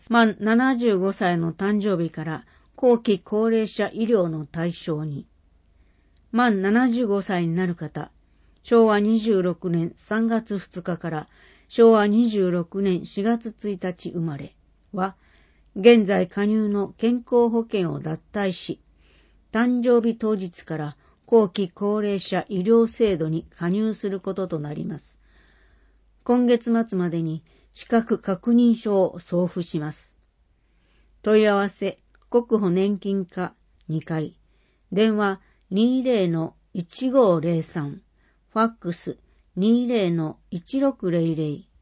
満75歳の誕生日から後期高齢者医療の対象に、満75歳になる方、昭和26年3月2日から昭和26年4月1日生まれは、現在加入の健康保険を脱退し、誕生日当日から後期高齢者医療制度に加入することとなります。今月末までに資格確認書を送付します。問い合わせ、国保年金課2階、電話 20-1503、ファックス 20-1600